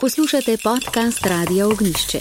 Poslušate podcast Radia Ognjišče.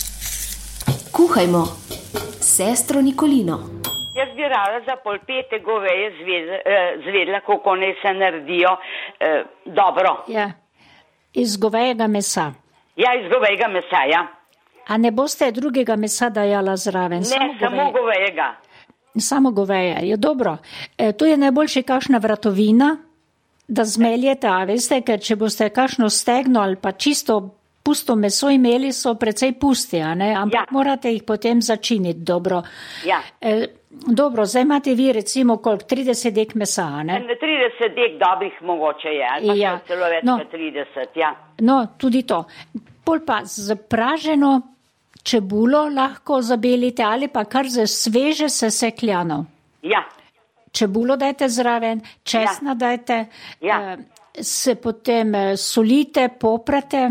Kuhajmo s sestro Nikolino. Jaz bi rada za polpete goveje zvedla, kako ne se naredijo dobro. Ja, iz govejega mesa. Ja, iz govejega mesa, ja. A ne boste drugega mesa dajala zraven? Ne, samo govejega. Samo goveje, je dobro. To je najboljše kakšna vratovina, da zmeljete, a veste, ker če boste kakšno stegno ali pa čisto pusto meso imeli, so precej pusti, a ne? Ampak morate jih potem začiniti dobro. Ja. Dobro, zdaj imate vi recimo koliko, 30 dek mesa, ne? 30 dek dobrih mogoče je, ali pa celo več kot 30, ja. No, tudi to. Pol pa z praženo čebulo lahko zabelite ali pa kar z sveže sesekljano. Ja. Čebulo dajte zraven, česna dajte, se potem solite, poprate,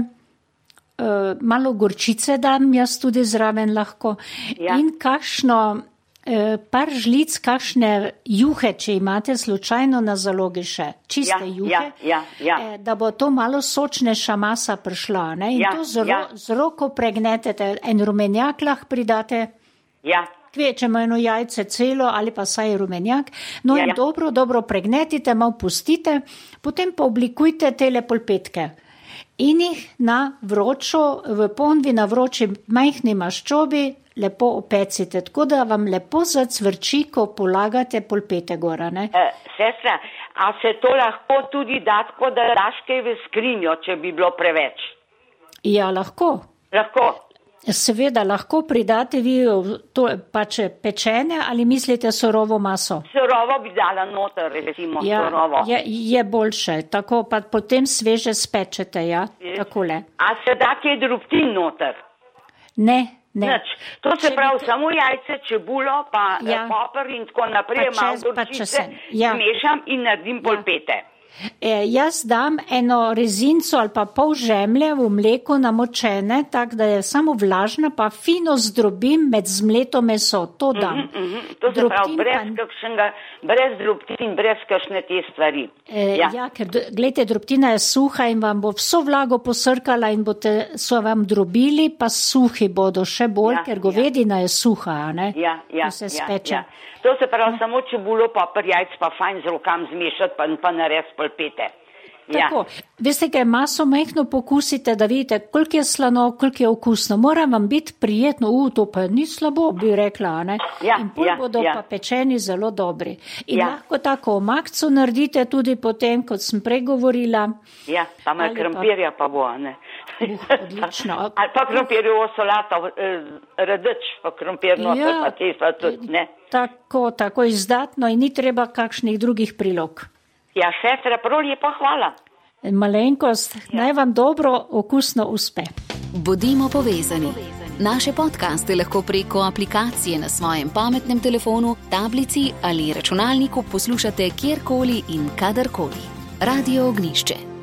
malo gorčice dam jaz tudi zraven lahko in kakšno par žlic, kakšne juhe, če imate slučajno na zalogi še, čiste juhe, da bo to malo sočnejša masa prišla, ne? In to z roko pregnetete, en rumenjak lahko pridate, kvečemo eno jajce celo ali pa saj rumenjak, no in dobro pregnetite, malo pustite, potem pa oblikujte tele polpetke in jih na vročo, v ponvi na vroči majhni maščobi lepo opecite, tako da vam lepo zacvrči, ko polagate polpete gora, ne? Sestra, a se to lahko tudi da tako, da daš kaj v skrinjo, če bi bilo preveč? Ja, lahko. Lahko. Seveda, lahko pridate vi to pač pečene ali mislite surovo maso? Surovo bi dala noter, recimo surovo. Je boljše, tako pa potem sveže spečete, takole. A se da kaj drobtin noter? Ne. Nič. To se pravi samo jajce, čebulo, pa poper in tako naprej, malo gorčice, zmešam in naredim polpete. Jaz dam eno rezinco ali pa pol žemlje v mleku namočene, tako da je samo vlažna, pa fino zdrobim med zmleto meso. To dam. To se pravi brez drobtin, brez kakšne te stvari. Ker gledajte, drobtina je suha in vam bo vso vlago posrkala in so vam drobili, pa suhi bodo še bolj, ker govedina je suha, ne? Ko se speče. To se pravi samo čebulo, poper, jajc, pa fajn z rokam zmešati, pa narediti polpete. Tako, veste, kaj maso majhno pokusite, da vidite, koliko je slano, koliko je okusno. Mora vam biti prijetno, to pa ni slabo, bi rekla, ne? In pol bodo pa pečeni zelo dobri. In lahko tako omakco naredite tudi potem, kot sem pregovorila. Ja, pa malo krompirja pa bo, ne? Odlično. Ali pa krompirjevo solato, radič, pa krompirno, pa testo tudi, ne? Tako izdatno in ni treba kakšnih drugih prilog. Ja, sestra, prav lepo, hvala. Malenkost, naj vam dobro, okusno uspe. Bodimo povezani. Naše podcaste lahko preko aplikacije na svojem pametnem telefonu, tablici ali računalniku poslušate kjerkoli in kadarkoli. Radio Ognjišče.